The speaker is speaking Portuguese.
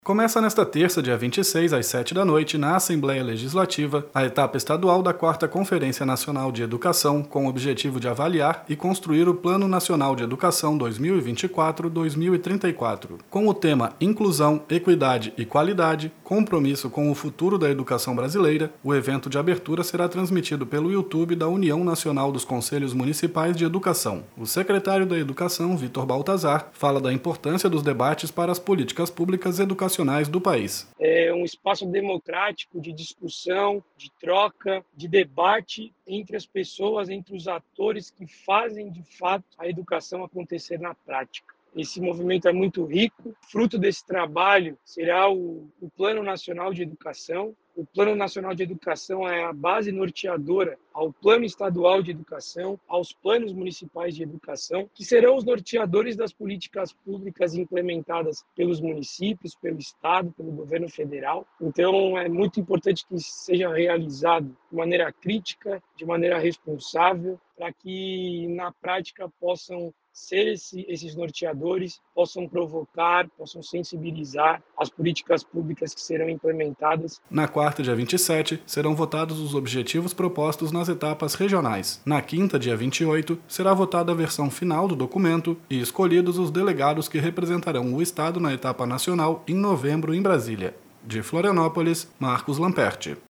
Começa nesta terça, dia 26, às 7 da noite, na Assembleia Legislativa, a etapa estadual da 4ª Conferência Nacional de Educação, com o objetivo de avaliar e construir o Plano Nacional de Educação 2024-2034. Com o tema Inclusão, Equidade e Qualidade, compromisso com o futuro da educação brasileira, o evento de abertura será transmitido pelo YouTube da União Nacional dos Conselhos Municipais de Educação. O secretário da Educação, Vitor Baltazar, fala da importância dos debates para as políticas públicas educacionais do país. É um espaço democrático de discussão, de troca, de debate entre as pessoas, entre os atores que fazem, de fato, a educação acontecer na prática. Esse movimento é muito rico. Fruto desse trabalho será o Plano Nacional de Educação. O Plano Nacional de Educação é a base norteadora ao Plano Estadual de Educação, aos planos municipais de educação, que serão os norteadores das políticas públicas implementadas pelos municípios, pelo Estado, pelo governo federal. Então, é muito importante que isso seja realizado de maneira crítica, de maneira responsável, para que, na prática, possam ser esses norteadores, possam provocar, possam sensibilizar as políticas públicas que serão implementadas. Na quarta, dia 27, serão votados os objetivos propostos nas etapas regionais. Na quinta, dia 28, será votada a versão final do documento e escolhidos os delegados que representarão o Estado na etapa nacional em novembro em Brasília. De Florianópolis, Marcos Lamperti.